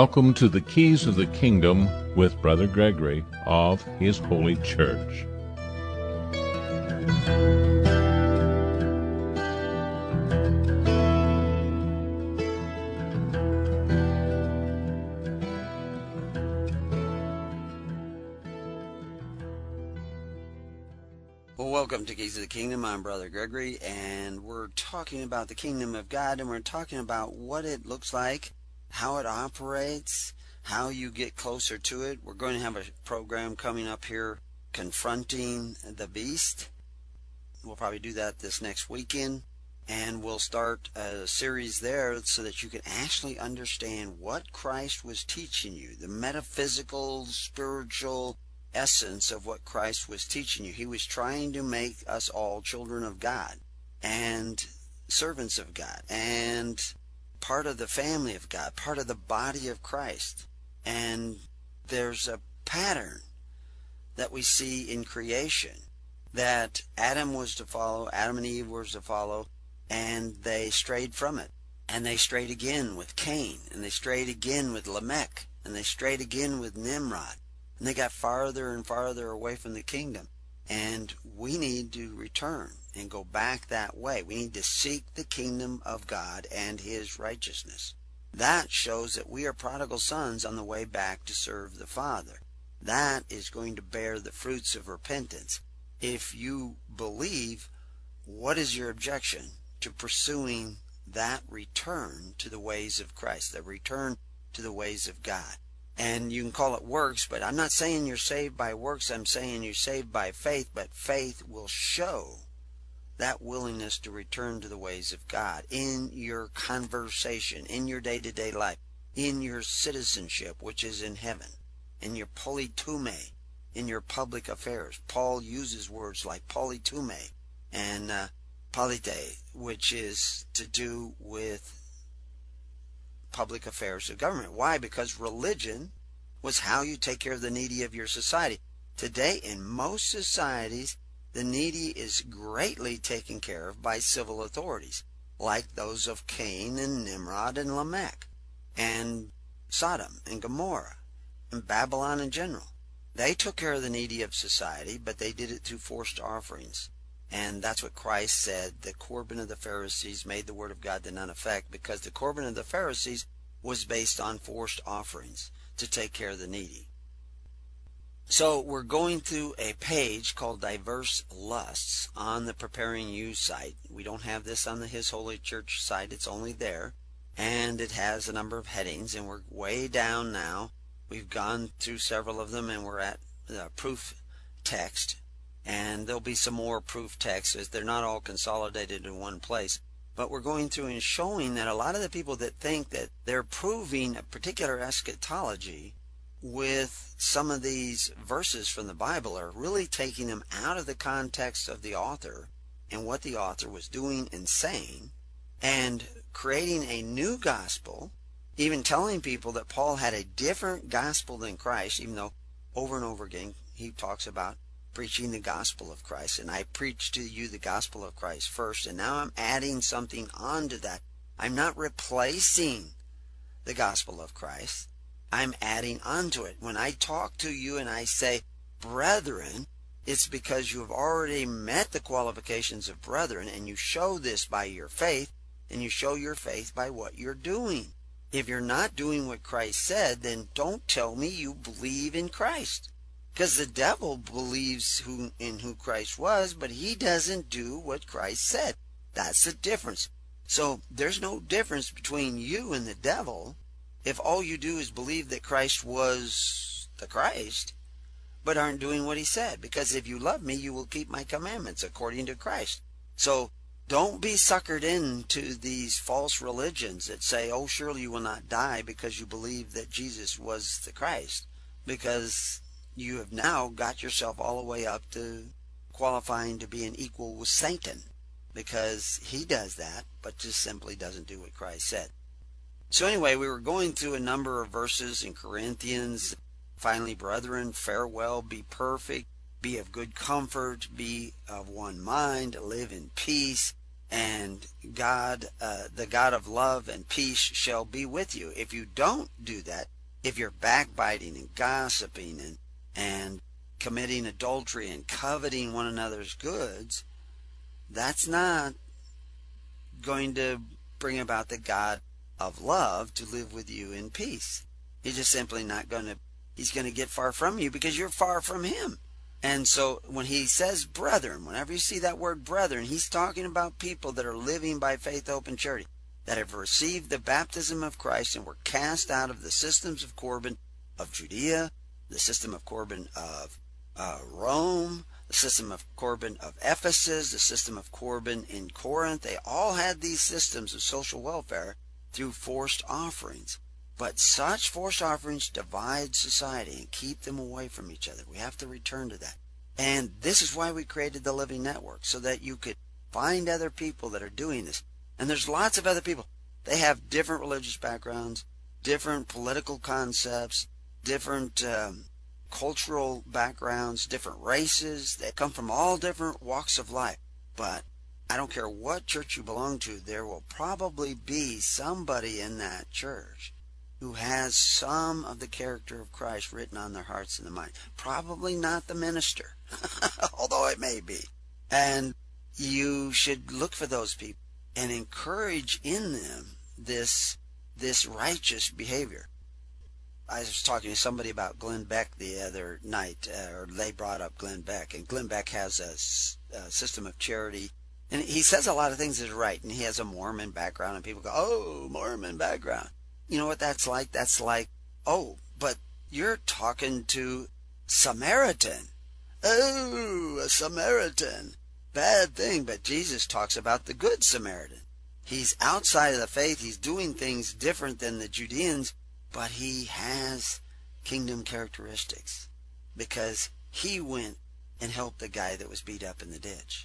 welcome to the Keys of the Kingdom with Brother Gregory of His Holy Church. Well, welcome to Keys of the Kingdom. I'm Brother Gregory, and we're talking about the Kingdom of God, and we're talking about what it looks like, how it operates, how you get closer to it. We're going to have a program coming up here, Confronting the Beast. We'll probably do that this next weekend, and we'll start a series there so that you can actually understand what Christ was teaching you, the metaphysical, spiritual essence of what Christ was teaching you. He was trying to make us all children of God and servants of God and part of the family of God, part of the body of Christ. And there's a pattern that we see in creation that Adam was to follow, Adam and Eve were to follow, and they strayed from it. And they strayed again with Cain, and they strayed again with Lamech, and they strayed again with Nimrod. And they got farther and farther away from the kingdom. And we need to return and go back that way. We need to seek the kingdom of God and His righteousness. That shows that we are prodigal sons on the way back to serve the Father. That is going to bear the fruits of repentance. If you believe, what is your objection to pursuing that return to the ways of Christ, the return to the ways of God? And you can call it works, but I'm not saying you're saved by works. I'm saying you're saved by faith, but faith will show that willingness to return to the ways of God in your conversation, in your day-to-day life, in your citizenship, which is in heaven, in your politume, in your public affairs. Paul uses words like politume and polite, which is to do with public affairs of government. Why? Because religion was how you take care of the needy of your society. Today, in most societies, the needy is greatly taken care of by civil authorities, like those of Cain and Nimrod and Lamech, and Sodom and Gomorrah, and Babylon in general. They took care of the needy of society, but they did it through forced offerings. And that's what Christ said. The Corban of the Pharisees made the word of God to none effect, because the Corban of the Pharisees was based on forced offerings to take care of the needy. So we're going through a page called Diverse Lusts on the Preparing You site. We don't have this on the His Holy Church site. It's only there. And it has a number of headings, and we're way down now. We've gone through several of them, and we're at the proof text. And there'll be some more proof texts. They're not all consolidated in one place. But we're going through and showing that a lot of the people that think that they're proving a particular eschatology with some of these verses from the Bible are really taking them out of the context of the author and what the author was doing and saying, and creating a new gospel, even telling people that Paul had a different gospel than Christ, even though over and over again he talks about preaching the gospel of Christ. And I preach to you the gospel of Christ first, and now I'm adding something onto that. I'm not replacing the gospel of Christ. I'm adding onto it. When I talk to you and I say, brethren, it's because you have already met the qualifications of brethren, and you show this by your faith, and you show your faith by what you're doing. If you're not doing what Christ said, then don't tell me you believe in Christ. Because the devil believes in who Christ was, but he doesn't do what Christ said. That's the difference. So there's no difference between you and the devil if all you do is believe that Christ was the Christ, but aren't doing what he said. Because if you love me, you will keep my commandments according to Christ. So don't be suckered into these false religions that say, oh, surely you will not die because you believe that Jesus was the Christ. Because you have now got yourself all the way up to qualifying to be an equal with Satan, because he does that, but just simply doesn't do what Christ said. So anyway, we were going through a number of verses in Corinthians. Finally, brethren, farewell, be perfect, be of good comfort, be of one mind, live in peace. And God, the God of love and peace shall be with you. If you don't do that, if you're backbiting and gossiping and committing adultery and coveting one another's goods, that's not going to bring about the God of love to live with you in peace. He's just simply not going to, he's going to get far from you because you're far from him. And so when he says brethren, whenever you see that word brethren, he's talking about people that are living by faith, hope, and charity, that have received the baptism of Christ and were cast out of the systems of Corban of Judea, the system of Corban of Rome, the system of Corban of Ephesus, the system of Corban in Corinth. They all had these systems of social welfare through forced offerings. But such forced offerings divide society and keep them away from each other. We have to return to that. And this is why we created the Living Network, so that you could find other people that are doing this. And there's lots of other people. They have different religious backgrounds, different political concepts, different cultural backgrounds, different races. They come from all different walks of life. But I don't care what church you belong to, there will probably be somebody in that church who has some of the character of Christ written on their hearts and their mind. Probably not the minister, although it may be. And you should look for those people and encourage in them this righteous behavior. I was talking to somebody about Glenn Beck the other night, or they brought up Glenn Beck, and Glenn Beck has a system of charity, and he says a lot of things that are right, and he has a Mormon background, and people go, oh, Mormon background. You know what that's like? That's like, oh, but you're talking to Samaritan. Oh, a Samaritan. Bad thing, but Jesus talks about the Good Samaritan. He's outside of the faith. He's doing things different than the Judeans, but he has kingdom characteristics because he went and helped the guy that was beat up in the ditch.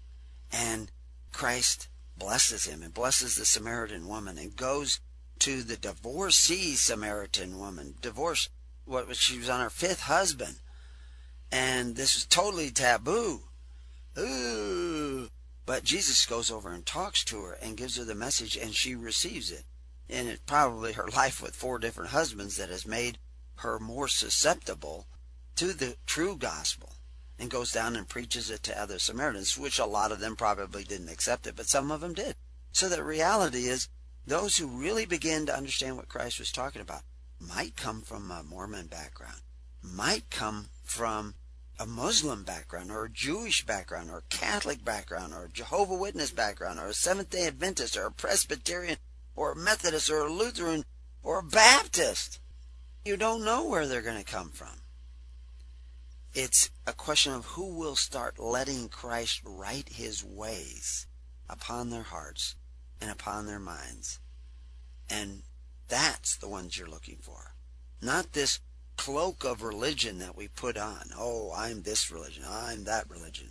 And Christ blesses him and blesses the Samaritan woman and goes to the divorcee Samaritan woman. Divorced, she was on her 5th husband. And this was totally taboo. Ooh. But Jesus goes over and talks to her and gives her the message, and she receives it. And it's probably her life with 4 different husbands that has made her more susceptible to the true gospel, and goes down and preaches it to other Samaritans, which a lot of them probably didn't accept it, but some of them did. So the reality is, those who really begin to understand what Christ was talking about might come from a Mormon background, might come from a Muslim background, or a Jewish background, or a Catholic background, or a Jehovah's Witness background, or a Seventh-day Adventist, or a Presbyterian, or a Methodist, or a Lutheran, or a Baptist. You don't know where they're going to come from. It's a question of who will start letting Christ write his ways upon their hearts and upon their minds. And that's the ones you're looking for. Not this cloak of religion that we put on. Oh, I'm this religion, I'm that religion.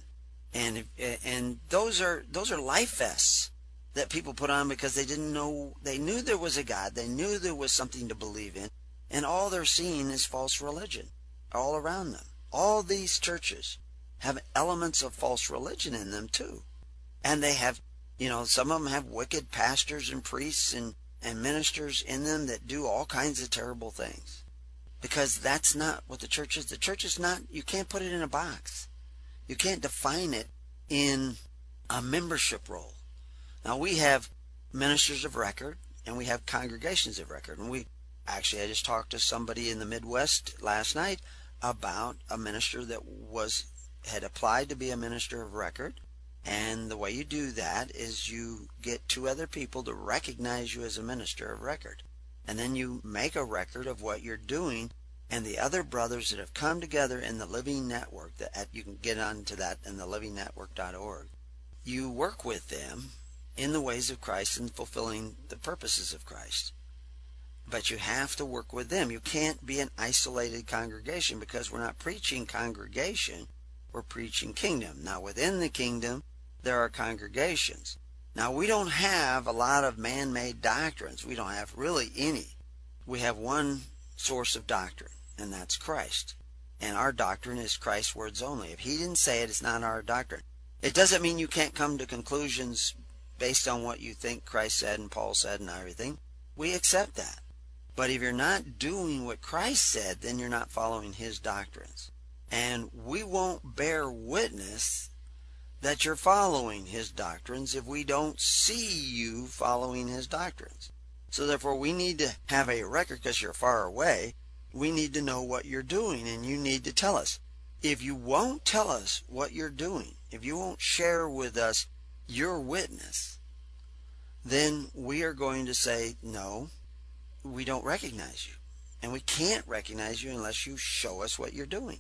And those are life vests that people put on because they didn't know. They knew there was a God, they knew there was something to believe in, and all they're seeing is false religion all around them. All these churches have elements of false religion in them too. And they have, some of them have wicked pastors and priests and ministers in them that do all kinds of terrible things. Because that's not what the church is. The church is not, you can't put it in a box. You can't define it in a membership role. Now we have ministers of record and we have congregations of record. And I just talked to somebody in the Midwest last night about a minister that had applied to be a minister of record. And the way you do that is you get 2 other people to recognize you as a minister of record. And then you make a record of what you're doing, and the other brothers that have come together in the Living Network, that you can get onto that in the livingnetwork.org. You work with them in the ways of Christ and fulfilling the purposes of Christ. But you have to work with them. You can't be an isolated congregation because we're not preaching congregation, we're preaching kingdom. Now within the kingdom, there are congregations. Now we don't have a lot of man-made doctrines. We don't have really any. We have one source of doctrine, and that's Christ. And our doctrine is Christ's words only. If he didn't say it, it's not our doctrine. It doesn't mean you can't come to conclusions based on what you think Christ said and Paul said and everything, we accept that. But if you're not doing what Christ said, then you're not following his doctrines. And we won't bear witness that you're following his doctrines if we don't see you following his doctrines. So therefore, we need to have a record, because you're far away. We need to know what you're doing, and you need to tell us. If you won't tell us what you're doing, if you won't share with us your witness, then we are going to say, no, we don't recognize you. And we can't recognize you unless you show us what you're doing.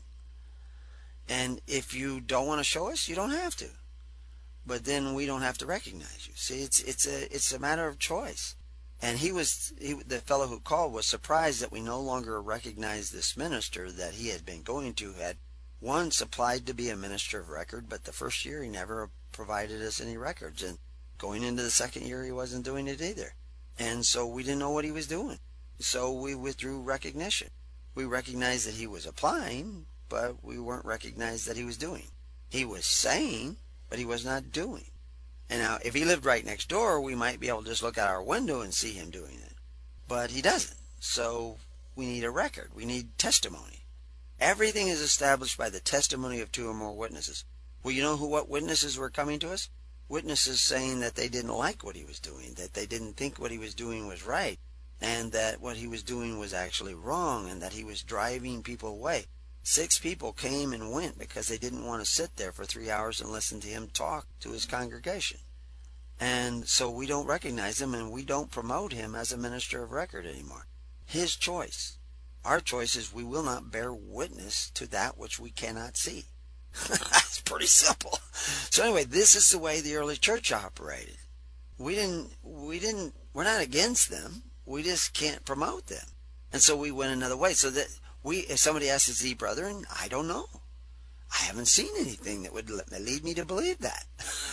And if you don't want to show us, you don't have to. But then we don't have to recognize you. See, it's a matter of choice. And the fellow who called was surprised that we no longer recognized this minister that he had been going to, had once applied to be a minister of record, but the first year he never provided us any records. And going into the second year, he wasn't doing it either. And so we didn't know what he was doing. So we withdrew recognition. We recognized that he was applying, but we weren't recognized that he was doing. He was saying, but he was not doing. And now, if he lived right next door, we might be able to just look out our window and see him doing it. But he doesn't. So we need a record. We need testimony. Everything is established by the testimony of two or more witnesses. Well, you know what witnesses were coming to us? Witnesses saying that they didn't like what he was doing, that they didn't think what he was doing was right, and that what he was doing was actually wrong, and that he was driving people away. 6 people came and went because they didn't want to sit there for 3 hours and listen to him talk to his congregation. And so we don't recognize him, and we don't promote him as a minister of record anymore. His choice. Our choice is we will not bear witness to that which we cannot see. That's pretty simple. So anyway, this is the way the early church operated. We're not against them. We just can't promote them. And so we went another way. So that if somebody asks, is he brethren? I don't know. I haven't seen anything that would lead me to believe that.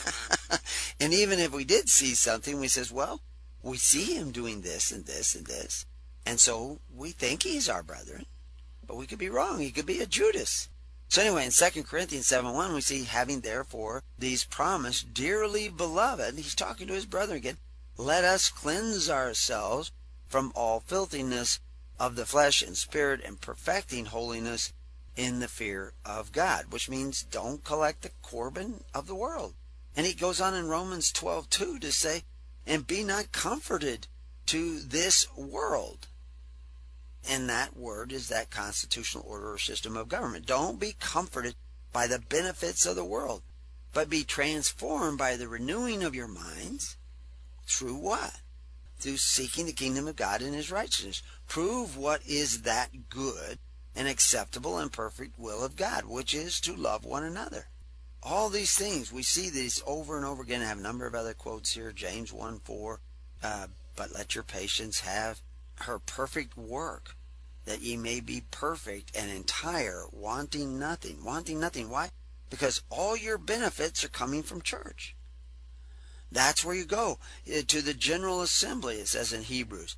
And even if we did see something, we says, well, we see him doing this and this and this. And so we think he's our brethren. But we could be wrong. He could be a Judas. So anyway, in 2 Corinthians 7:1, we see, having therefore these promised, dearly beloved, he's talking to his brethren again, let us cleanse ourselves from all filthiness of the flesh and spirit, and perfecting holiness in the fear of God, which means don't collect the Corban of the world. And he goes on in Romans 12:2 to say, and be not comforted to this world. And that word is that constitutional order or system of government. Don't be comforted by the benefits of the world, but be transformed by the renewing of your minds. Through what? Through seeking the kingdom of God and his righteousness. Prove what is that good and acceptable and perfect will of God, which is to love one another. All these things, we see these over and over again. I have a number of other quotes here. James 1:4, but let your patience have her perfect work, that ye may be perfect and entire, wanting nothing. Wanting nothing. Why? Because all your benefits are coming from church. That's where you go, to the general assembly, it says in Hebrews,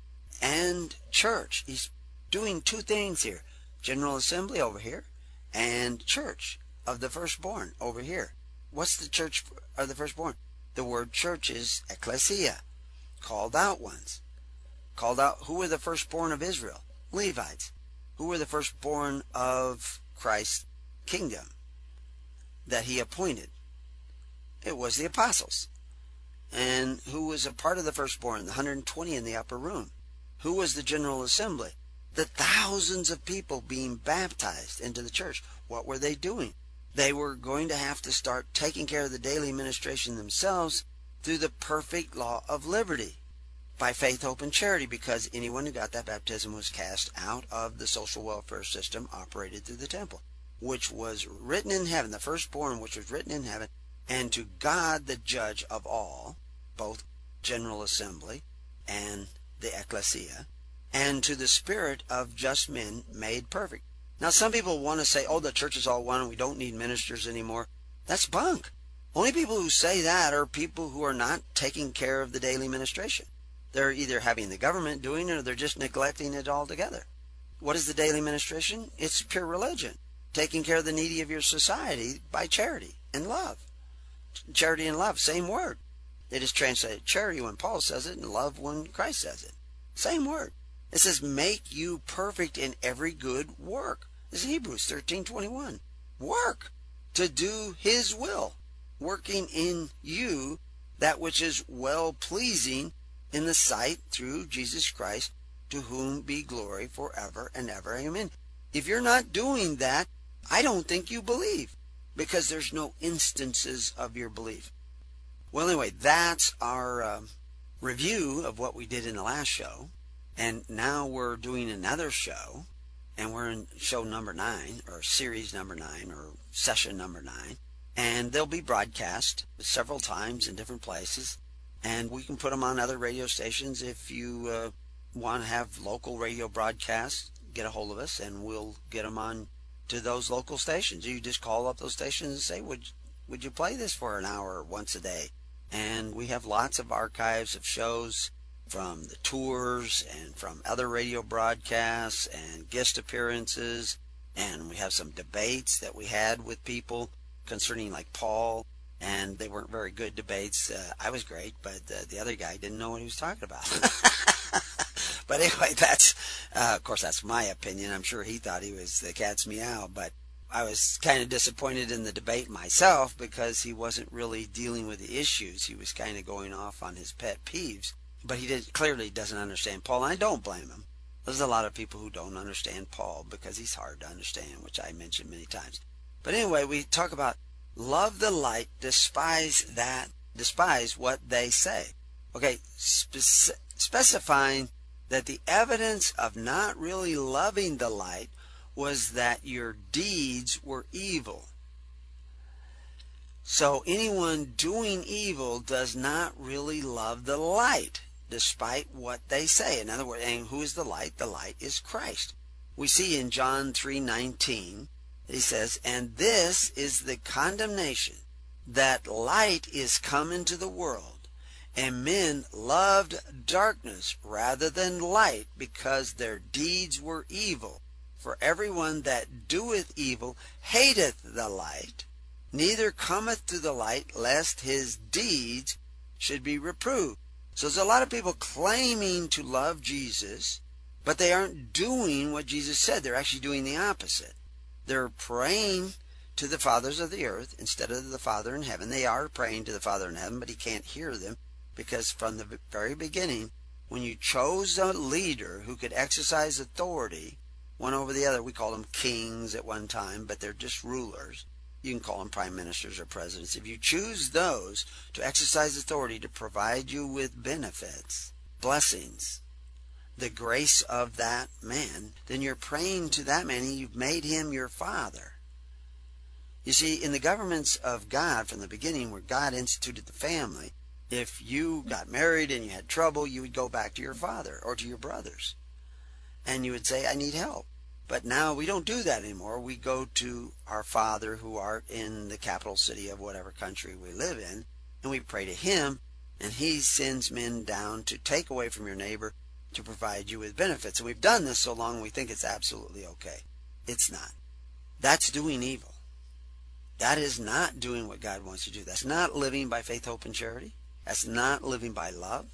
and church. He's doing 2 things here. General assembly over here, and church of the firstborn over here. What's the church of the firstborn? The word church is ecclesia, called out ones. Called out. Who were the firstborn of Israel? Levites. Who were the firstborn of Christ's kingdom that he appointed? It was the apostles. And who was a part of the firstborn? The 120 in the upper room. Who was the general assembly? The thousands of people being baptized into the church. What were they doing? They were going to have to start taking care of the daily ministration themselves through the perfect law of liberty, by faith, hope, and charity, because anyone who got that baptism was cast out of the social welfare system operated through the temple, which was written in heaven, the firstborn which was written in heaven, and to God the judge of all, both general assembly and the ecclesia, and to the spirit of just men made perfect. Now some people want to say, oh, the church is all one and we don't need ministers anymore. That's bunk. Only people who say that are people who are not taking care of the daily ministration. They're either having the government doing it, or they're just neglecting it altogether. What is the daily ministration? It's pure religion. Taking care of the needy of your society by charity and love. Charity and love, same word. They just translated charity when Paul says it and love when Christ says it. Same word. It says, make you perfect in every good work. This is Hebrews 13:21. Work to do his will, working in you that which is well-pleasing in the sight through Jesus Christ, to whom be glory forever and ever. Amen. If you're not doing that, I don't think you believe, because there's no instances of your belief. Well, anyway, that's our review of what we did in the last show. And now we're doing another show, and we're in show number 9, or series number 9, or session number 9. And they'll be broadcast several times in different places. And we can put them on other radio stations. If you want to have local radio broadcasts, get a hold of us, and we'll get them on to those local stations. You just call up those stations and say, would you play this for an hour once a day? And we have lots of archives of shows from the tours and from other radio broadcasts and guest appearances. And we have some debates that we had with people concerning like Paul. And they weren't very good debates. I was great, but the other guy didn't know what he was talking about. But anyway, that's, of course, that's my opinion. I'm sure he thought he was the cat's meow, but I was kind of disappointed in the debate myself because he wasn't really dealing with the issues. He was kind of going off on his pet peeves, but he clearly doesn't understand Paul, and I don't blame him. There's a lot of people who don't understand Paul because he's hard to understand, which I mentioned many times. But anyway, we talk about love the light, despise what they say. Okay, specifying that the evidence of not really loving the light was that your deeds were evil. So anyone doing evil does not really love the light, despite what they say. In other words, and who is the light? The light is Christ. We see in John 3:19, he says, and this is the condemnation, that light is come into the world, and men loved darkness rather than light, because their deeds were evil. For everyone that doeth evil hateth the light, neither cometh to the light, lest his deeds should be reproved. So there's a lot of people claiming to love Jesus, but they aren't doing what Jesus said. They're actually doing the opposite. They're praying to the fathers of the earth instead of the Father in heaven. They are praying to the Father in heaven, but he can't hear them, because from the very beginning, when you chose a leader who could exercise authority, one over the other, we call them kings at one time, but they're just rulers. You can call them prime ministers or presidents. If you choose those to exercise authority to provide you with benefits, blessings, the grace of that man, then you're praying to that man, and you've made him your father. You see, in the governments of God from the beginning, where God instituted the family, if you got married and you had trouble, you would go back to your father or to your brothers, and you would say, I need help. But now we don't do that anymore. We go to our Father who art in the capital city of whatever country we live in, and we pray to him, and he sends men down to take away from your neighbor to provide you with benefits. And we've done this so long we think it's absolutely okay. It's not. That's doing evil. That is not doing what God wants you to do. That's not living by faith, hope, and charity. That's not living by love.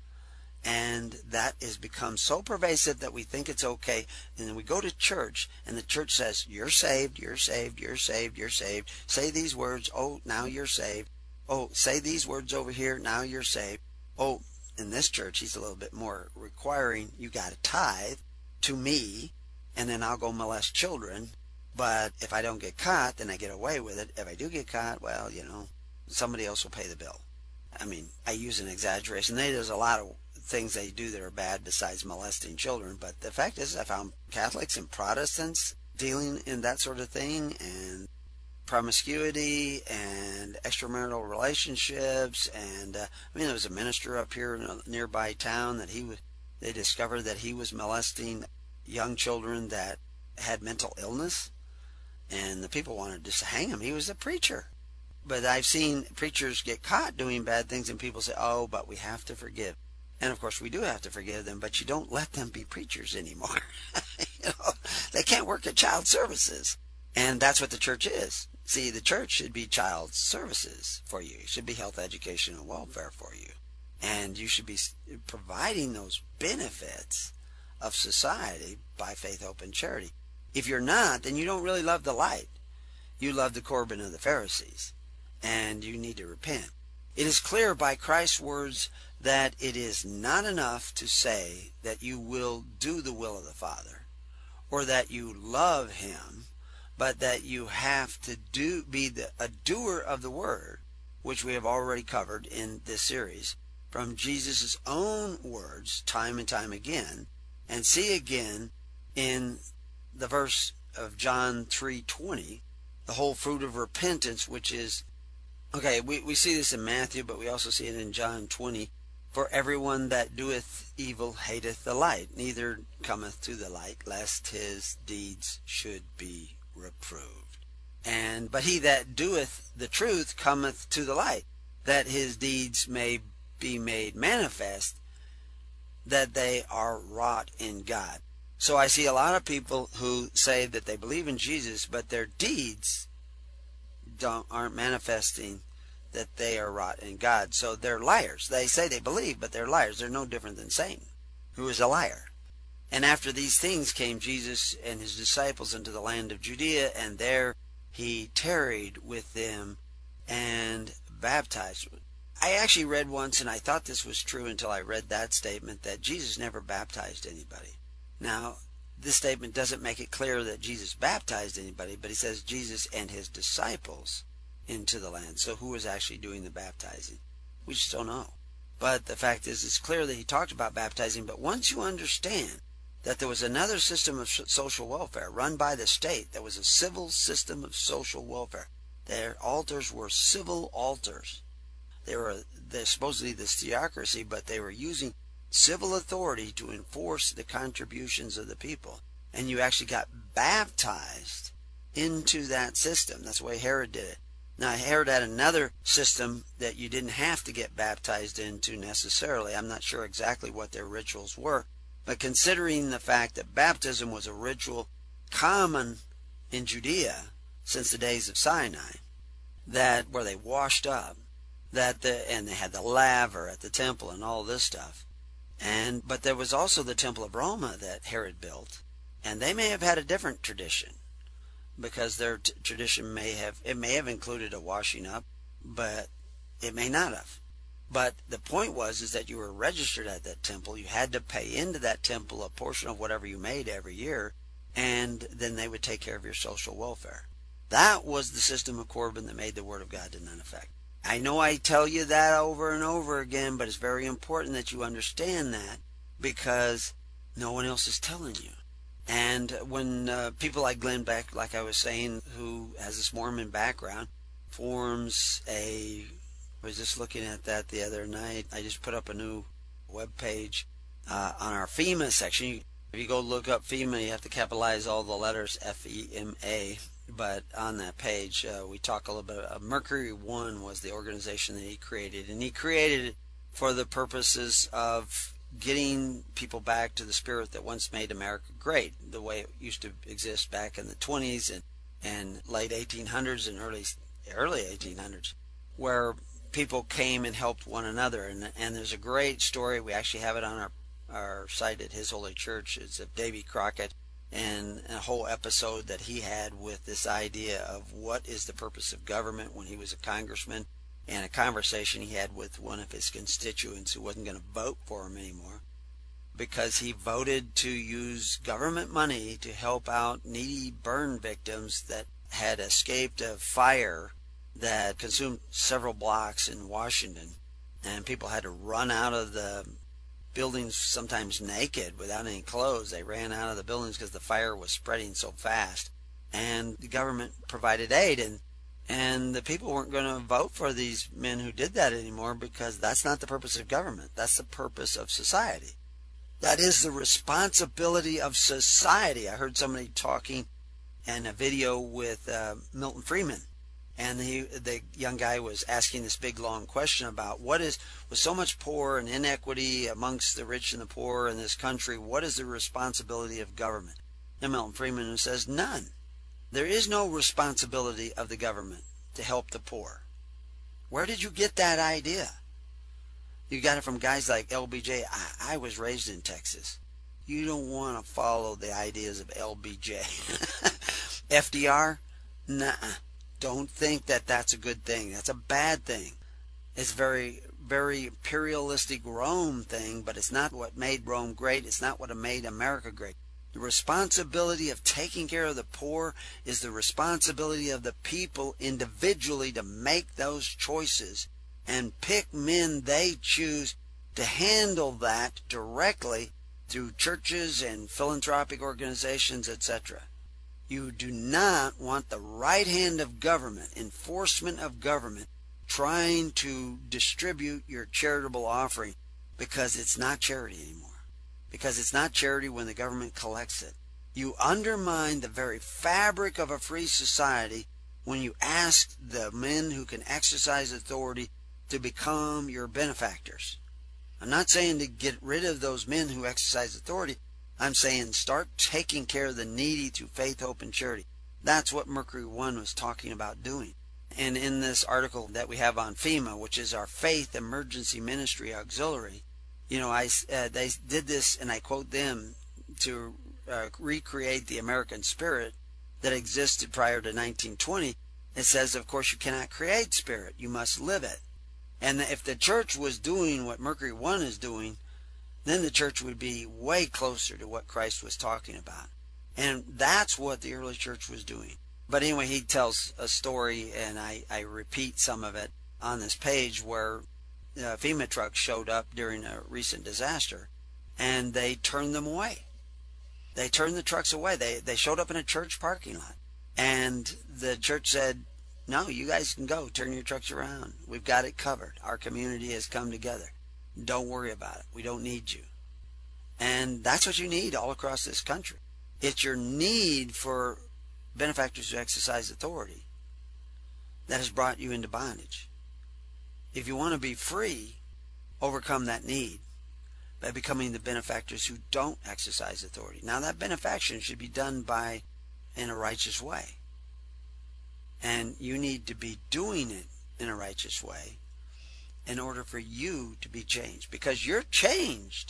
And that has become so pervasive that we think it's okay. And then we go to church, and the church says, you're saved, you're saved, you're saved, you're saved. Say these words, oh, now you're saved. Oh, say these words over here, now you're saved. Oh, in this church, he's a little bit more requiring, you got to tithe to me, and then I'll go molest children. But if I don't get caught, then I get away with it. If I do get caught, well, somebody else will pay the bill. I mean, I use an exaggeration. There's a lot of things they do that are bad besides molesting children. But the fact is, I found Catholics and Protestants dealing in that sort of thing, and promiscuity and extramarital relationships. And there was a minister up here in a nearby town that they discovered that he was molesting young children that had mental illness, and the people wanted to just hang him. He was a preacher. But I've seen preachers get caught doing bad things, and people say, oh, but we have to forgive. And of course we do have to forgive them, but you don't let them be preachers anymore. They can't work at child services. And that's what the church is. See, the church should be child services for you. It should be health, education, and welfare for you. And you should be providing those benefits of society by faith, hope, and charity. If you're not, then you don't really love the light. You love the Corban of the Pharisees, and you need to repent. It is clear by Christ's words that it is not enough to say that you will do the will of the Father or that you love Him, but that you have to be a doer of the Word, which we have already covered in this series, from Jesus' own words time and time again, and see again in the verse of John 3:20, the whole fruit of repentance, which is, okay, we see this in Matthew, but we also see it in John 20. For everyone that doeth evil hateth the light, neither cometh to the light, lest his deeds should be reproved. But he that doeth the truth cometh to the light, that his deeds may be made manifest, that they are wrought in God. So I see a lot of people who say that they believe in Jesus, but their deeds aren't manifesting that they are wrought in God. So they're liars. They say they believe, but they're liars. They're no different than Satan, who is a liar. And after these things came Jesus and his disciples into the land of Judea, and there he tarried with them and baptized. I actually read once, and I thought this was true until I read that statement, that Jesus never baptized anybody. Now, this statement doesn't make it clear that Jesus baptized anybody, but he says Jesus and his disciples into the land. So who was actually doing the baptizing? We just don't know. But the fact is, it's clear that he talked about baptizing. But once you understand that there was another system of social welfare run by the state, that was a civil system of social welfare. Their altars were civil altars. They're supposedly this theocracy, but they were using civil authority to enforce the contributions of the people. And you actually got baptized into that system. That's the way Herod did it. Now, Herod had another system that you didn't have to get baptized into necessarily. I'm not sure exactly what their rituals were. But considering the fact that baptism was a ritual common in Judea since the days of Sinai, that where they washed up, and they had the laver at the temple and all this stuff. But there was also the Temple of Roma that Herod built, and they may have had a different tradition, because their tradition may have included a washing up, but it may not have. But the point is that you were registered at that temple. You had to pay into that temple a portion of whatever you made every year, and then they would take care of your social welfare. That was the system of Corban that made the Word of God to none effect. I know I tell you that over and over again, but it's very important that you understand that, because no one else is telling you. And when people like Glenn Beck, like I was saying, who has this Mormon background, forms I was just looking at that the other night. I just put up a new web page on our FEMA section. If you go look up FEMA, you have to capitalize all the letters, FEMA. But on that page, we talk a little bit. Mercury One was the organization that he created, and he created it for the purposes of getting people back to the spirit that once made America great, the way it used to exist back in the 20s and late 1800s and early 1800s, where people came and helped one another. And there's a great story. We actually have it on our site at His Holy Church. It's of Davy Crockett, and a whole episode that he had with this idea of what is the purpose of government when he was a congressman, and a conversation he had with one of his constituents who wasn't going to vote for him anymore because he voted to use government money to help out needy burn victims that had escaped a fire that consumed several blocks in Washington, and people had to run out of the buildings, sometimes naked without any clothes. They ran out of the buildings because the fire was spreading so fast, and the government provided aid, and the people weren't going to vote for these men who did that anymore, because that's not the purpose of government. That's the purpose of society. That is the responsibility of society. I heard somebody talking in a video with Milton Friedman, and the young guy was asking this big long question about with so much poor and inequity amongst the rich and the poor in this country, what is the responsibility of government? And Milton Friedman says none. There is no responsibility of the government to help the poor. Where did you get that idea? You got it from guys like LBJ. I was raised in Texas. You don't want to follow the ideas of LBJ. FDR? Nah. Don't think that that's a good thing. That's a bad thing. It's very, very imperialistic Rome thing, but it's not what made Rome great. It's not what made America great. The responsibility of taking care of the poor is the responsibility of the people individually to make those choices and pick men they choose to handle that directly through churches and philanthropic organizations, etc. You do not want the right hand of government, enforcement of government, trying to distribute your charitable offering, because it's not charity anymore. Because it's not charity when the government collects it. You undermine the very fabric of a free society when you ask the men who can exercise authority to become your benefactors. I'm not saying to get rid of those men who exercise authority. I'm saying start taking care of the needy through faith, hope, and charity. That's what Mercury 1 was talking about doing. And in this article that we have on FEMA, which is our Faith Emergency Ministry Auxiliary, they did this, and I quote them, to recreate the American spirit that existed prior to 1920. It says, of course, you cannot create spirit. You must live it. And if the church was doing what Mercury 1 is doing, then the church would be way closer to what Christ was talking about. And that's what the early church was doing. But anyway, he tells a story, and I repeat some of it on this page, where FEMA trucks showed up during a recent disaster, and they turned them away. They turned the trucks away. They showed up in a church parking lot, and the church said, no, you guys can go. Turn your trucks around. We've got it covered. Our community has come together. Don't worry about it. We don't need you. And that's what you need all across this country. It's your need for benefactors who exercise authority that has brought you into bondage. If you want to be free, overcome that need by becoming the benefactors who don't exercise authority. Now, that benefaction should be done in a righteous way. And you need to be doing it in a righteous way in order for you to be changed. Because you're changed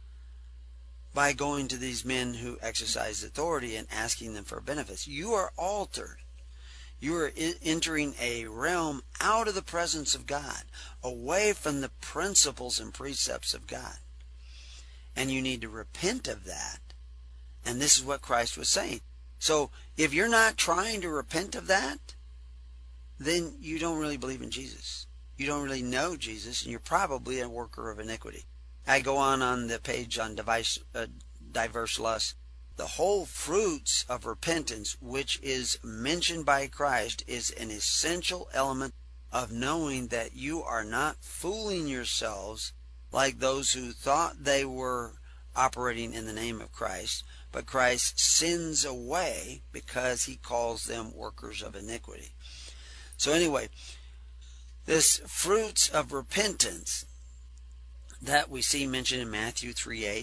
by going to these men who exercise authority and asking them for benefits. You are altered. You are entering a realm out of the presence of God, away from the principles and precepts of God. And you need to repent of that. And this is what Christ was saying. So if you're not trying to repent of that, then you don't really believe in Jesus. You don't really know Jesus, and you're probably a worker of iniquity. I go on the page on diverse lusts. The whole fruits of repentance, which is mentioned by Christ, is an essential element of knowing that you are not fooling yourselves like those who thought they were operating in the name of Christ, but Christ sends away because he calls them workers of iniquity. So anyway, this fruits of repentance that we see mentioned in Matthew 3:8,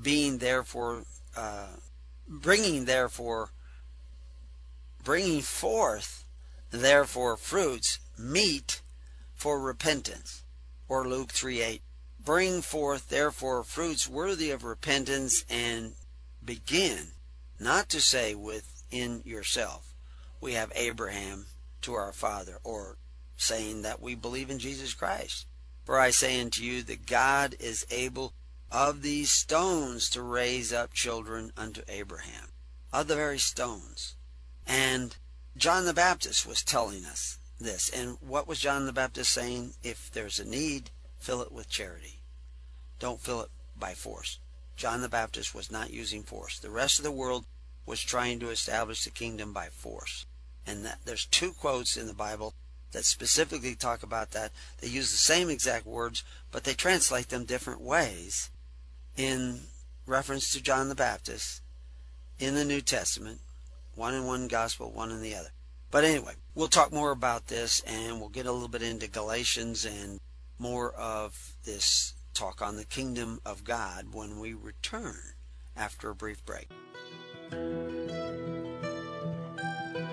bringing forth therefore fruits meet for repentance, or Luke 3:8, bring forth therefore fruits worthy of repentance, and begin not to say within yourself, we have Abraham to our father, or saying that we believe in Jesus Christ. For I say unto you that God is able of these stones to raise up children unto Abraham, of the very stones. And John the Baptist was telling us this. And what was John the Baptist saying? If there's a need, fill it with charity. Don't fill it by force. John the Baptist was not using force. The rest of the world was trying to establish the kingdom by force. And there's two quotes in the Bible that specifically talk about that. They use the same exact words, but they translate them different ways in reference to John the Baptist in the New Testament. One in one gospel, one in the other. But anyway, we'll talk more about this, and we'll get a little bit into Galatians and more of this talk on the kingdom of God when we return after a brief break.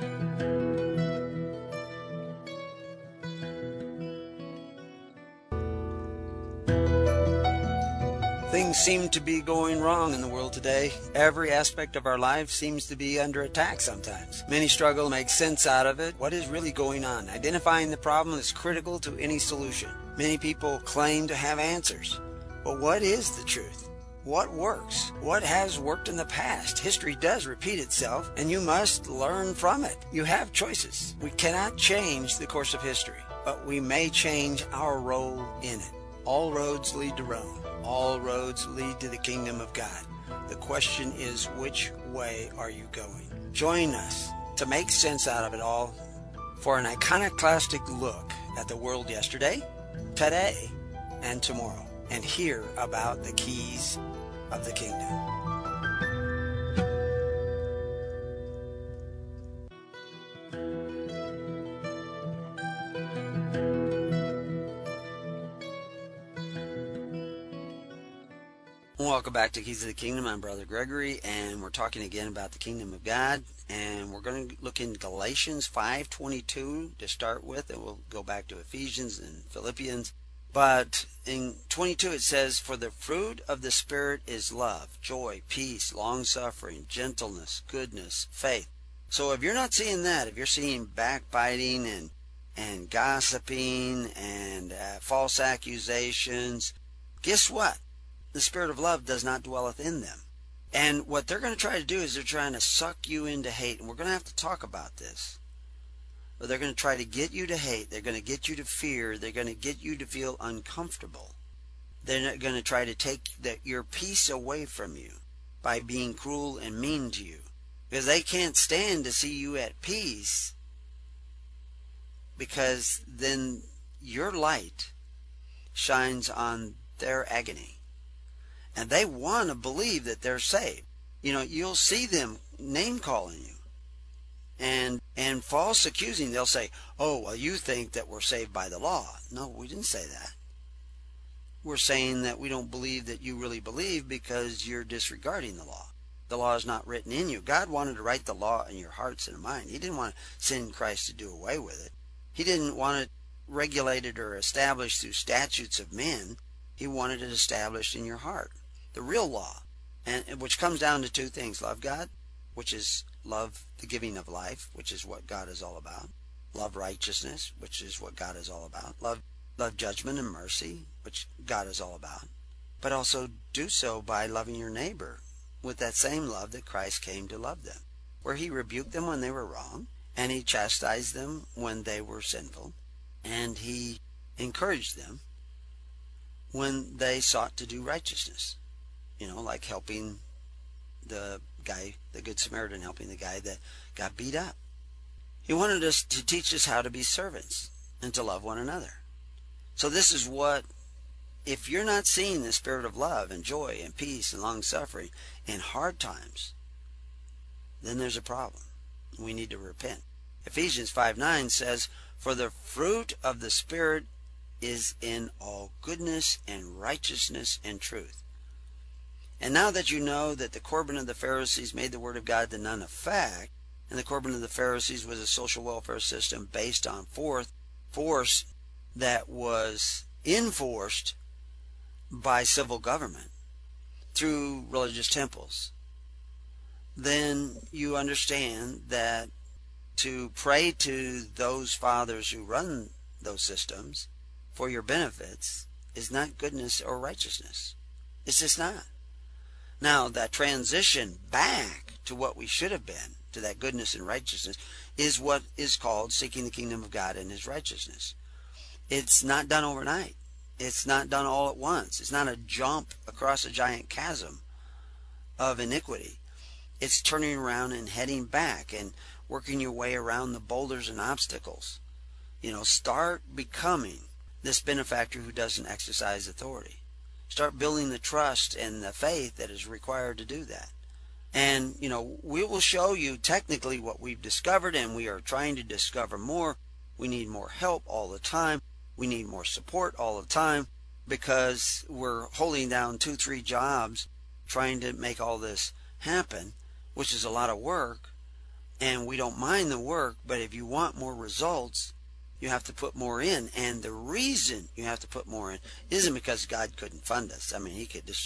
Things seem to be going wrong in the world today. Every aspect of our life seems to be under attack sometimes. Many struggle to make sense out of it. What is really going on? Identifying the problem is critical to any solution. Many people claim to have answers. But what is the truth? What works? What has worked in the past? History does repeat itself, and you must learn from it. You have choices. We cannot change the course of history, but we may change our role in it. All roads lead to Rome. All roads lead to the kingdom of God. The question is, which way are you going? Join us to make sense out of it all for an iconoclastic look at the world yesterday, today, and tomorrow, and hear about the keys of the kingdom. Welcome back to Keys of the Kingdom. I'm Brother Gregory, and we're talking again about the kingdom of God, and we're going to look in Galatians 5:22 to start with, and we'll go back to Ephesians and Philippians. But in 22 it says, "For the fruit of the Spirit is love, joy, peace, long-suffering, gentleness, goodness, faith." So if you're not seeing that, if you're seeing backbiting and gossiping and false accusations, guess what? The spirit of love does not dwelleth in them. And what they're going to try to do is they're trying to suck you into hate. And we're going to have to talk about this. But they're going to try to get you to hate. They're going to get you to fear. They're going to get you to feel uncomfortable. They're not going to try to take your peace away from you by being cruel and mean to you. Because they can't stand to see you at peace, because then your light shines on their agony. And they want to believe that they're saved. You know, you'll see them name calling you and false accusing. They'll say, "Oh, well, you think that we're saved by the law." No, we didn't say that. We're saying that we don't believe that you really believe because you're disregarding the law. The law is not written in you. God wanted to write the law in your hearts and mind. He didn't want to send Christ to do away with it. He didn't want it regulated or established through statutes of men. He wanted it established in your heart. The real law, and which comes down to two things: love God, which is love the giving of life, which is what God is all about; love righteousness, which is what God is all about; love judgment and mercy, which God is all about. But also do so by loving your neighbor with that same love that Christ came to love them, where he rebuked them when they were wrong, and he chastised them when they were sinful, and he encouraged them when they sought to do righteousness. You know, like helping the guy, the Good Samaritan, helping the guy that got beat up. He wanted us to teach us how to be servants and to love one another. So this is what, if you're not seeing the spirit of love and joy and peace and long-suffering in hard times, then there's a problem. We need to repent. Ephesians 5:9 says, "For the fruit of the Spirit is in all goodness and righteousness and truth." And now that you know that the Corban of the Pharisees made the Word of God to none effect, and the Corban of the Pharisees was a social welfare system based on force that was enforced by civil government through religious temples, then you understand that to pray to those fathers who run those systems for your benefits is not goodness or righteousness. It's just not. Now, that transition back to what we should have been, to that goodness and righteousness, is what is called seeking the kingdom of God and his righteousness. It's not done overnight. It's not done all at once. It's not a jump across a giant chasm of iniquity. It's turning around and heading back and working your way around the boulders and obstacles. You know, start becoming this benefactor who doesn't exercise authority. Start building the trust and the faith that is required to do that. And, you know, we will show you technically what we've discovered, and we are trying to discover more. We need more help all the time. We need more support all the time, because we're holding down 2-3 jobs trying to make all this happen, which is a lot of work. And we don't mind the work, but if you want more results, you have to put more in. And the reason you have to put more in isn't because God couldn't fund us. I mean, he could just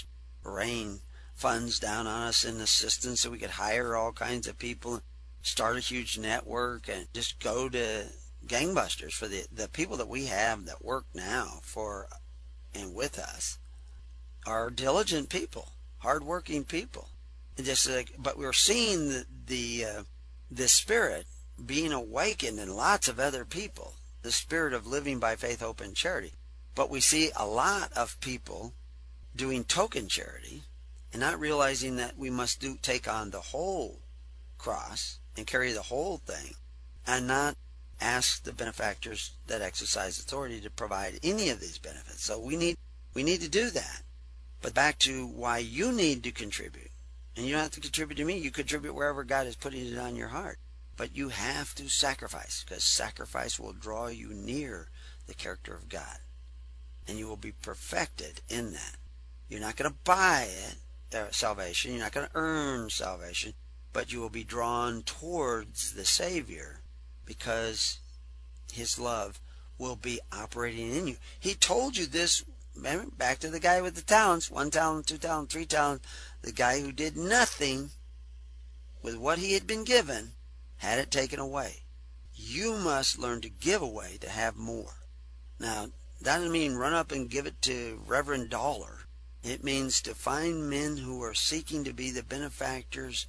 rain funds down on us and assistance so we could hire all kinds of people, start a huge network, and just go to gangbusters for the people that we have that work now for and with us are diligent people, hardworking people. And just but we're seeing the spirit being awakened in lots of other people, the spirit of living by faith, hope, and charity. But we see a lot of people doing token charity and not realizing that we must take on the whole cross and carry the whole thing, and not ask the benefactors that exercise authority to provide any of these benefits. So we need to do that. But back to why you need to contribute. And you don't have to contribute to me. You contribute wherever God is putting it on your heart. But you have to sacrifice, because sacrifice will draw you near the character of God. And you will be perfected in that. You're not going to buy it, salvation. You're not going to earn salvation. But you will be drawn towards the Savior, because His love will be operating in you. He told you this. Remember, back to the guy with the talents, 1 talent, 2 talent, 3 talent. The guy who did nothing with what he had been given had it taken away. You must learn to give away to have more. Now, that doesn't mean run up and give it to Reverend Dollar. It means to find men who are seeking to be the benefactors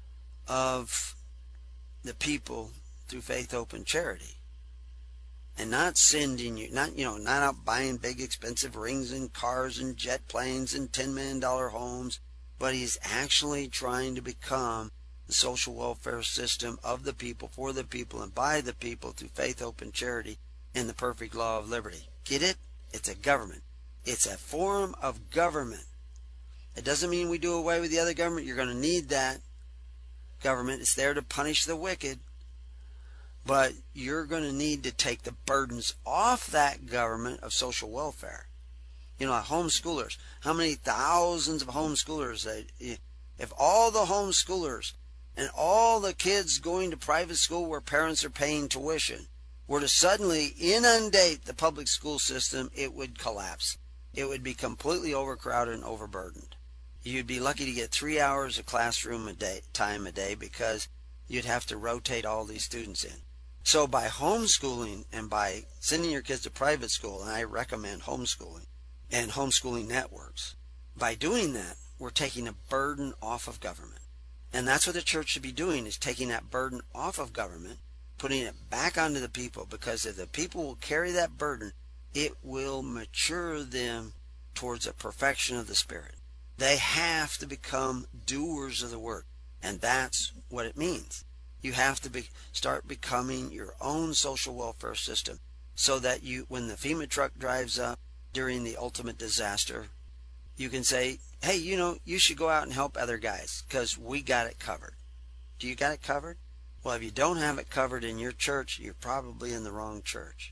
of the people through faith, hope, and charity. And not sending you, not out buying big expensive rings and cars and jet planes and $10 million homes, but he's actually trying to become the social welfare system of the people, for the people, and by the people through faith, hope, and charity in the perfect law of liberty. Get it? It's a government. It's a form of government. It doesn't mean we do away with the other government. You're going to need that government. It's there to punish the wicked. But you're going to need to take the burdens off that government of social welfare. Homeschoolers. How many thousands of homeschoolers? If all the homeschoolers and all the kids going to private school where parents are paying tuition were to suddenly inundate the public school system, it would collapse. It would be completely overcrowded and overburdened. You'd be lucky to get 3 hours of classroom time a day, because you'd have to rotate all these students in. So by homeschooling and by sending your kids to private school, and I recommend homeschooling and homeschooling networks, by doing that, we're taking a burden off of government. And that's what the church should be doing, is taking that burden off of government, putting it back onto the people, because if the people will carry that burden, it will mature them towards a perfection of the Spirit. They have to become doers of the word, and that's what it means. You have to start becoming your own social welfare system, so that when the FEMA truck drives up during the ultimate disaster, you can say, hey, you should go out and help other guys, because we got it covered. Do you got it covered? Well, if you don't have it covered in your church, you're probably in the wrong church.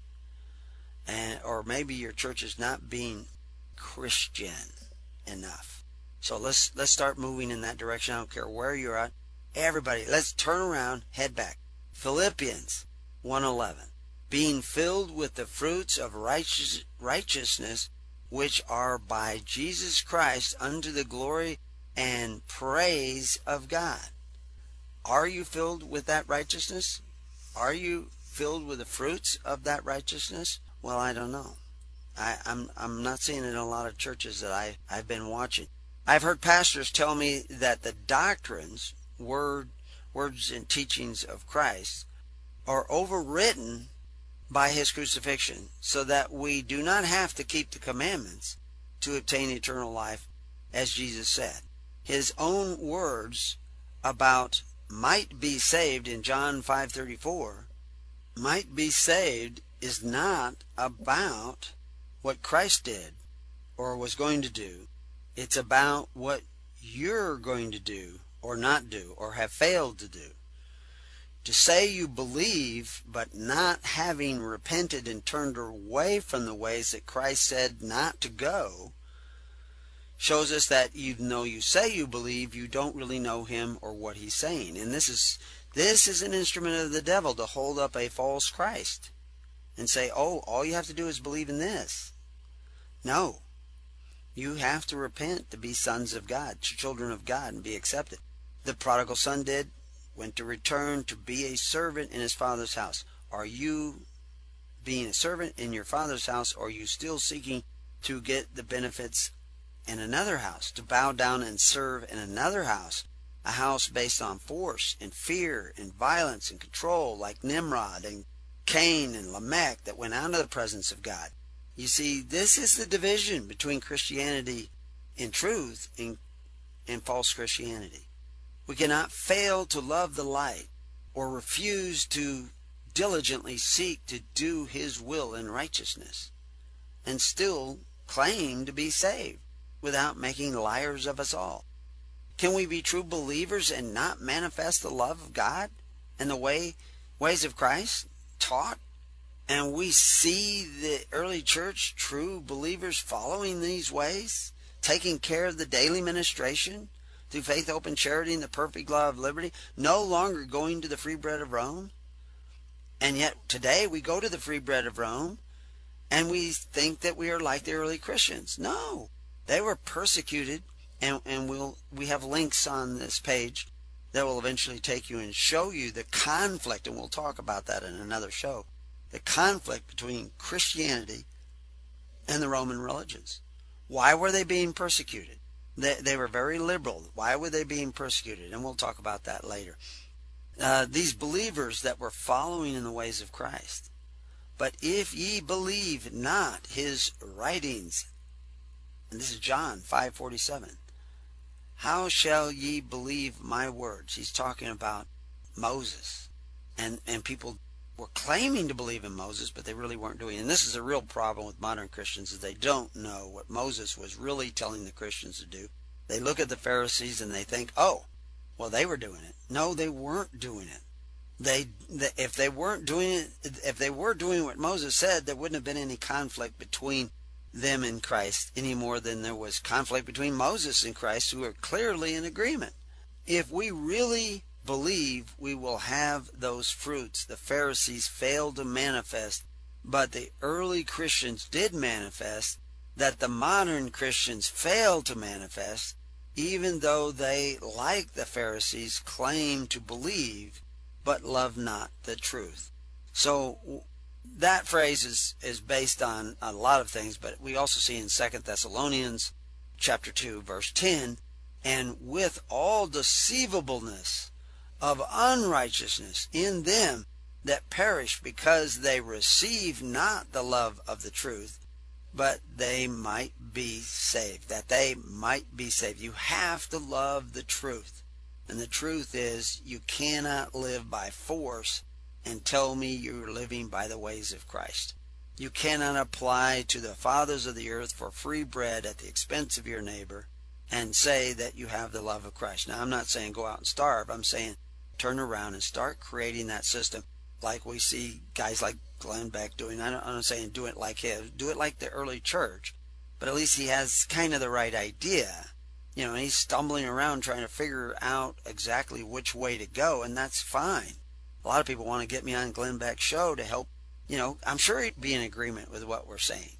Or maybe your church is not being Christian enough. So let's start moving in that direction. I don't care where you're at. Everybody, let's turn around, head back. Philippians 1:11. Being filled with the fruits of righteousness, which are by Jesus Christ unto the glory and praise of God. Are you filled with that righteousness? Are you filled with the fruits of that righteousness? Well, I don't know. I'm not seeing it in a lot of churches that I've been watching. I've heard pastors tell me that the doctrines, words and teachings of Christ, are overwritten by His crucifixion, so that we do not have to keep the commandments to obtain eternal life, as Jesus said. His own words about might be saved in John 5:34, might be saved is not about what Christ did or was going to do. It's about what you're going to do or not do or have failed to do. To say you believe, but not having repented and turned away from the ways that Christ said not to go, shows us that even though you say you believe, you don't really know Him or what He's saying. And this is an instrument of the devil to hold up a false Christ and say, oh, all you have to do is believe in this. No. You have to repent to be sons of God, children of God, and be accepted. The prodigal son did, went to return to be a servant in his father's house. Are you being a servant in your father's house, or are you still seeking to get the benefits in another house, to bow down and serve in another house, a house based on force and fear and violence and control, like Nimrod and Cain and Lamech, that went out of the presence of God? You see, this is the division between Christianity in truth and false Christianity. We cannot fail to love the light or refuse to diligently seek to do His will in righteousness and still claim to be saved without making liars of us all. Can we be true believers and not manifest the love of God and the ways of Christ taught? And we see the early church, true believers, following these ways, taking care of the daily ministration through faith, hope, and charity and the perfect law of liberty, no longer going to the free bread of Rome. And yet today we go to the free bread of Rome and we think that we are like the early Christians. No, they were persecuted, and we have links on this page that will eventually take you and show you the conflict, and we'll talk about that in another show, the conflict between Christianity and the Roman religions. Why were they being persecuted? They were very liberal. Why were they being persecuted? And we'll talk about that later. These believers that were following in the ways of Christ. But if ye believe not his writings, and this is John 5:47, how shall ye believe my words? He's talking about Moses. And people were claiming to believe in Moses, but they really weren't doing it. And this is a real problem with modern Christians, is they don't know what Moses was really telling the Christians to do. They look at the Pharisees and they think, oh, well, they were doing it. No, they weren't doing it. If they were doing what Moses said, there wouldn't have been any conflict between them and Christ any more than there was conflict between Moses and Christ, who are clearly in agreement. If we really believe, we will have those fruits the Pharisees failed to manifest, but the early Christians did manifest, that the modern Christians failed to manifest, even though they, like the Pharisees, claim to believe but love not the truth. So that phrase is based on a lot of things, but we also see in 2 Thessalonians chapter 2 verse 10, and with all deceivableness of unrighteousness in them that perish, because they receive not the love of the truth, but they might be saved. That they might be saved. You have to love the truth. And the truth is, you cannot live by force and tell me you're living by the ways of Christ. You cannot apply to the fathers of the earth for free bread at the expense of your neighbor and say that you have the love of Christ. Now, I'm not saying go out and starve. I'm saying turn around and start creating that system like we see guys like Glenn Beck doing. I'm not saying do it like him. Do it like the early church. But at least he has kind of the right idea. You know, he's stumbling around trying to figure out exactly which way to go, and that's fine. A lot of people want to get me on Glenn Beck's show to help, you know, I'm sure he'd be in agreement with what we're saying.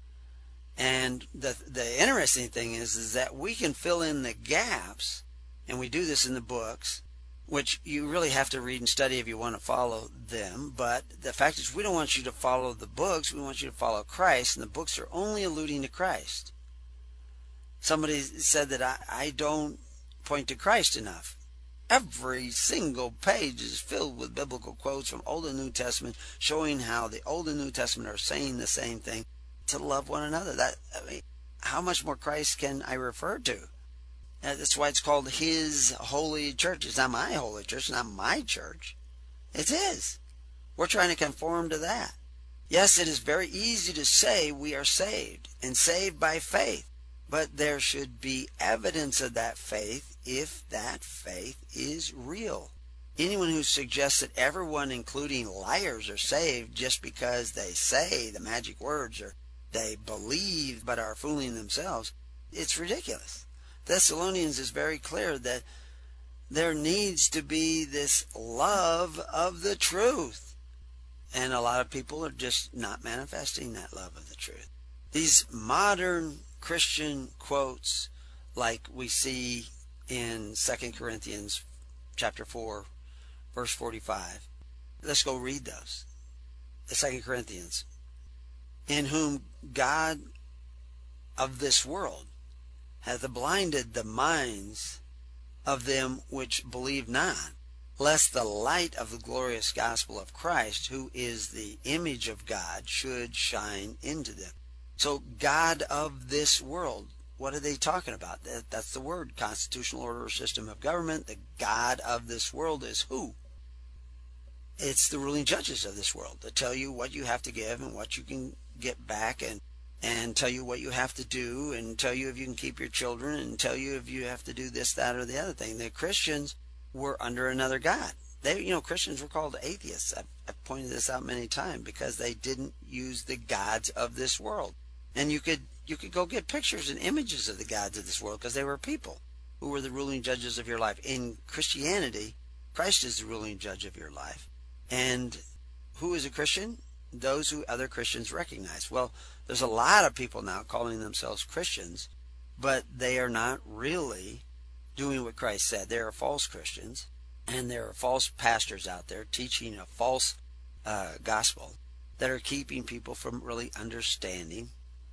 And the interesting thing is that we can fill in the gaps, and we do this in the books, which you really have to read and study if you want to follow them. But the fact is, we don't want you to follow the books. We want you to follow Christ, and the books are only alluding to Christ. Somebody said that I don't point to Christ enough. Every single page is filled with biblical quotes from Old and New Testament showing how the Old and New Testament are saying the same thing, to love one another. How much more Christ can I refer to? That's why it's called His holy church. It's not my holy church, it's not my church. It's His. We're trying to conform to that. Yes, it is very easy to say we are saved and saved by faith. But there should be evidence of that faith if that faith is real. Anyone who suggests that everyone, including liars, are saved just because they say the magic words or they believe but are fooling themselves, it's ridiculous. Thessalonians is very clear that there needs to be this love of the truth. And a lot of people are just not manifesting that love of the truth. These modern Christian quotes like we see in 2 Corinthians chapter 4, verse 45. Let's go read those. The 2 Corinthians. In whom God of this world hath blinded the minds of them which believe not, lest the light of the glorious gospel of Christ, who is the image of God, should shine into them. So God of this world, what are they talking about? That's the word, constitutional order or system of government. The God of this world is who? It's the ruling judges of this world that tell you what you have to give and what you can get back, and tell you what you have to do, and tell you if you can keep your children, and tell you if you have to do this, that, or the other thing. The Christians were under another God. Christians were called atheists. I've pointed this out many times because they didn't use the gods of this world. And you could go get pictures and images of the gods of this world because they were people who were the ruling judges of your life. In Christianity, Christ is the ruling judge of your life. And who is a Christian? Those who other Christians recognize. Well, there's a lot of people now calling themselves Christians, but they are not really doing what Christ said. They are false Christians, and there are false pastors out there teaching a false gospel that are keeping people from really understanding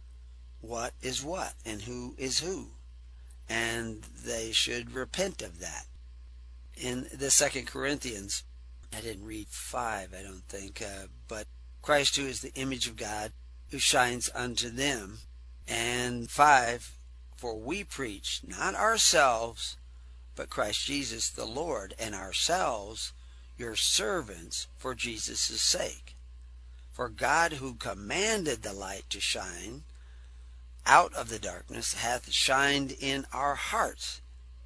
what is what and who is who. And they should repent of that. In the 2 Corinthians, I didn't read 5, I don't think, but Christ, who is the image of God, who shines unto them. And 5, for we preach not ourselves, but Christ Jesus the Lord, and ourselves your servants for Jesus' sake. For God, who commanded the light to shine out of the darkness, hath shined in our hearts.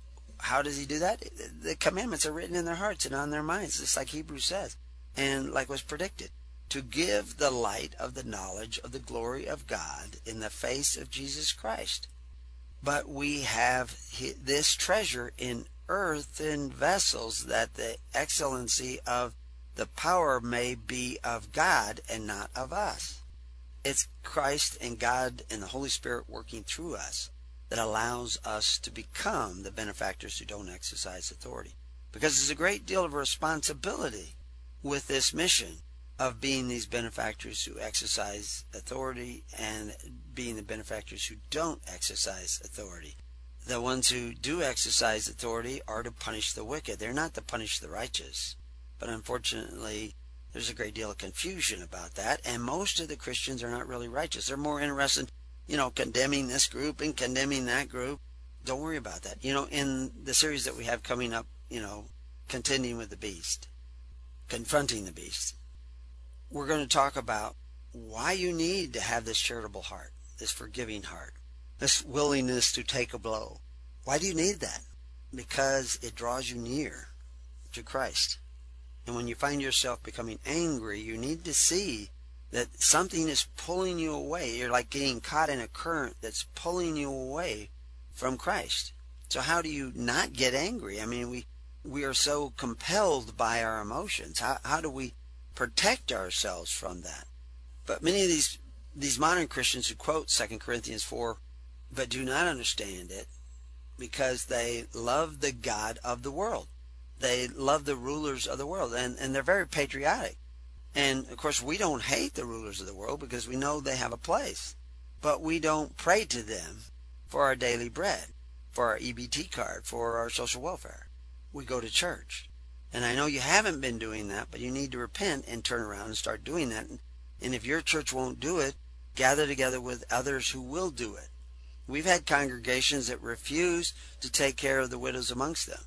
How does he do that? The commandments are written in their hearts and on their minds, just like Hebrews says, and like was predicted, to give the light of the knowledge of the glory of God in the face of Jesus Christ. But we have this treasure in earthen vessels, that the excellency of the power may be of God and not of us. It's Christ and God and the Holy Spirit working through us that allows us to become the benefactors who don't exercise authority. Because there's a great deal of responsibility with this mission of being these benefactors who exercise authority and being the benefactors who don't exercise authority. The ones who do exercise authority are to punish the wicked. They're not to punish the righteous. But unfortunately, there's a great deal of confusion about that, and most of the Christians are not really righteous. They're more interested, condemning this group and condemning that group. Don't worry about that. In the series that we have coming up, contending with the beast, confronting the beast, we're going to talk about why you need to have this charitable heart, this forgiving heart, this willingness to take a blow. Why do you need that? Because it draws you near to Christ. And when you find yourself becoming angry, you need to see that something is pulling you away. You're like getting caught in a current that's pulling you away from Christ. So how do you not get angry? I mean, we are so compelled by our emotions. How do we protect ourselves from that? But many of these modern Christians who quote 2 Corinthians 4 but do not understand it because they love the God of the world. They love the rulers of the world, and they're very patriotic. And, of course, we don't hate the rulers of the world because we know they have a place. But we don't pray to them for our daily bread, for our EBT card, for our social welfare. We go to church. And I know you haven't been doing that, but you need to repent and turn around and start doing that. And if your church won't do it, gather together with others who will do it. We've had congregations that refuse to take care of the widows amongst them.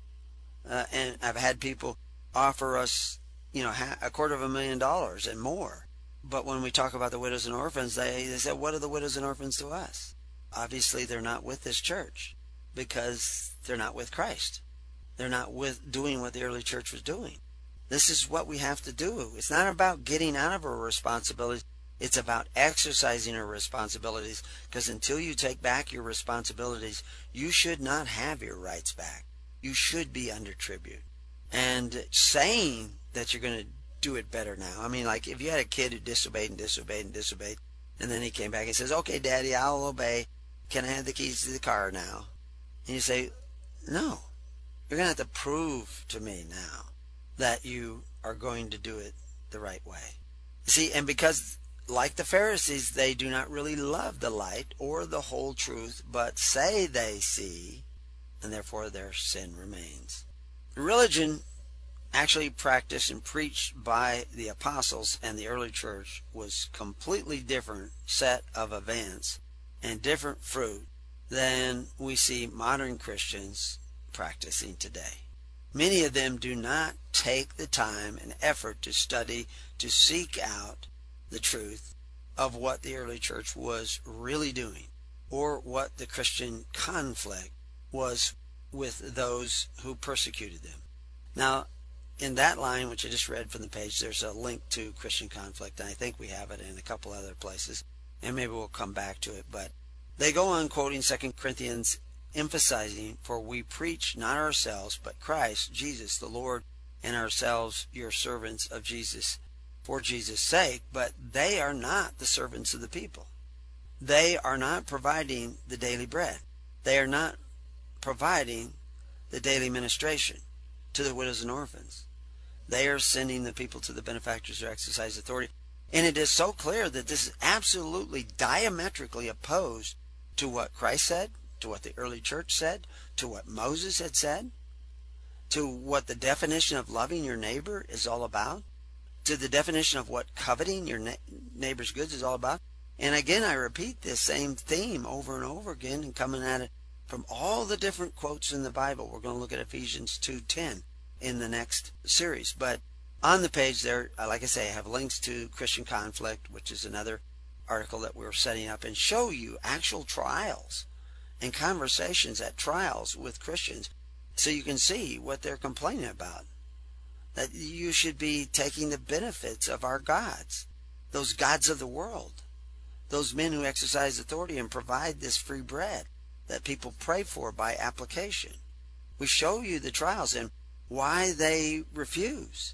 And I've had people offer us, $250,000 and more. But when we talk about the widows and orphans, they say, what are the widows and orphans to us? Obviously, they're not with this church because they're not with Christ. They're not doing what the early church was doing. This is what we have to do. It's not about getting out of our responsibilities. It's about exercising our responsibilities, because until you take back your responsibilities, you should not have your rights back. You should be under tribute. And saying that you're going to do it better now. I mean, like if you had a kid who disobeyed and disobeyed and disobeyed, and then he came back and says, okay, Daddy, I'll obey. can I have the keys to the car now? And you say, no. You're going to have to prove to me now that you are going to do it the right way. See, and because, like the Pharisees, they do not really love the light or the whole truth, but say they see, and therefore their sin remains. Religion actually practiced and preached by the apostles and the early church was completely different set of events and different fruit than we see modern Christians practicing today. Many of them do not take the time and effort to study, to seek out the truth of what the early church was really doing, or what the Christian conflict was with those who persecuted them. Now, in that line, which I just read from the page, there's a link to Christian conflict, and I think we have it in a couple other places, and maybe we'll come back to it. But they go on quoting 2 Corinthians, emphasizing, for we preach not ourselves, but Christ, Jesus, the Lord, and ourselves your servants of Jesus, for Jesus' sake. But they are not the servants of the people. They are not providing the daily bread. They are not providing the daily ministration to the widows and orphans. They are sending the people to the benefactors who exercise authority. And it is so clear that this is absolutely diametrically opposed to what Christ said, to what the early church said, to what Moses had said, to what the definition of loving your neighbor is all about, to the definition of what coveting your neighbor's goods is all about. And again, I repeat this same theme over and over again, and coming at it from all the different quotes in the Bible. We're going to look at Ephesians 2:10 in the next series. But on the page there, like I say, I have links to Christian Conflict, which is another article that we're setting up, and show you actual trials and conversations at trials with Christians so you can see what they're complaining about. That you should be taking the benefits of our gods, those gods of the world, those men who exercise authority and provide this free bread that people pray for by application. We show you the trials and why they refuse.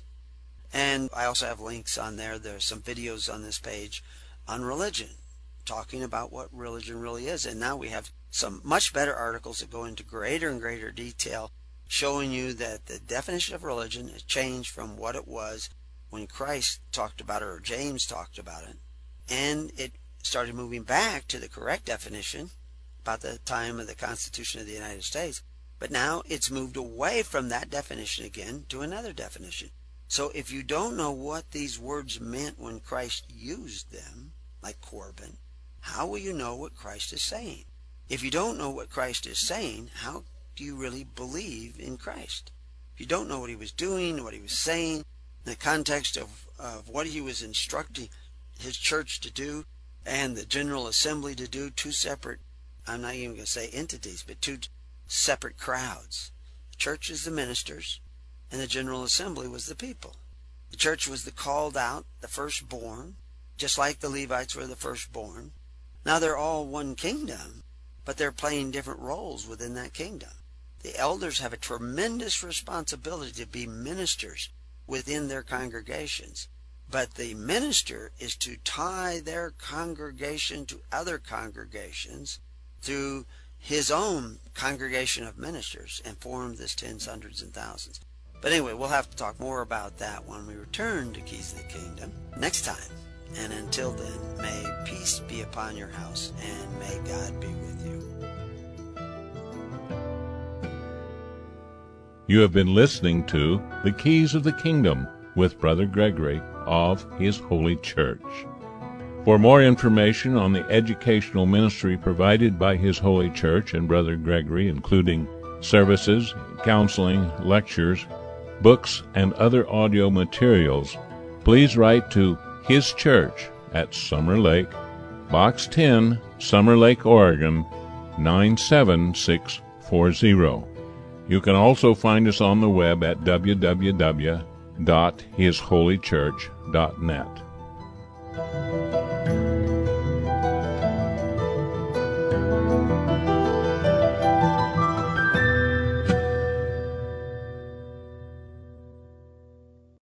And I also have links on there. There's some videos on this page on religion, talking about what religion really is. And now we have some much better articles that go into greater and greater detail, showing you that the definition of religion has changed from what it was when Christ talked about it, or James talked about it. And it started moving back to the correct definition about the time of the Constitution of the United States. But now it's moved away from that definition again to another definition. So if you don't know what these words meant when Christ used them, like Corbin, how will you know what Christ is saying? If you don't know what Christ is saying, how do you really believe in Christ? If you don't know what he was doing, what he was saying, in the context of what he was instructing his church to do and the General Assembly to do, two separate, I'm not even going to say entities, but two separate crowds. The church is the ministers, and the General Assembly was the people. The church was the called out, the firstborn, just like the Levites were the firstborn. Now they're all one kingdom, but they're playing different roles within that kingdom. The elders have a tremendous responsibility to be ministers within their congregations. But the minister is to tie their congregation to other congregations through his own congregation of ministers and form this tens, hundreds, and thousands. But anyway, we'll have to talk more about that when we return to Keys of the Kingdom next time. And until then, may peace be upon your house, and may God be with you. You have been listening to The Keys of the Kingdom with Brother Gregory of His Holy Church. For more information on the educational ministry provided by His Holy Church and Brother Gregory, including services, counseling, lectures, books, and other audio materials, please write to His Church at Summer Lake, Box 10, Summer Lake, Oregon, 97640. You can also find us on the web at www.hisholychurch.net.